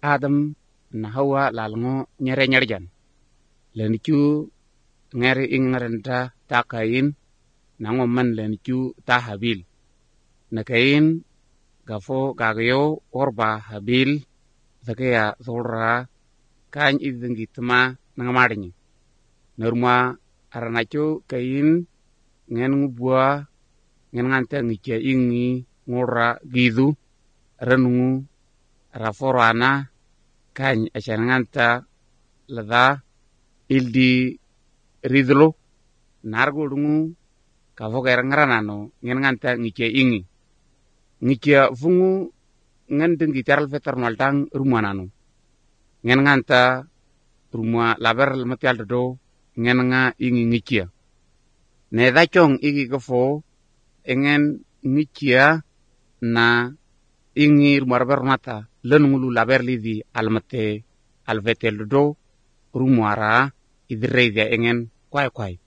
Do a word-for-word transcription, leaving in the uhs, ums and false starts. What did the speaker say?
Adam na Hawa lalngo nyere nyerjan lenchu ngeri ingrenta ta Kain na ngomman lenchu ta Habil na Kain gafo gagyo orba Habil zakaya zolra kan idingitma nangamadni norma aranacho Kain ngen ngubwa ngen ngante ngiche ingi ngora gidu ranu raforana kan achananganta lada ildi ridlo nargudungu kavoger ngaranano ngen nganta ngiche ingi ngiche fungu ngen dingi taral fetar maltang rumanano ngen nganta rumwa laber matial do ngen nga ingi ngiche ne dachong igi gafo engen ngiche na ingi rumarber mata lenungulu laber lidi almate alvetel do rumwara idreide engen kwai kwai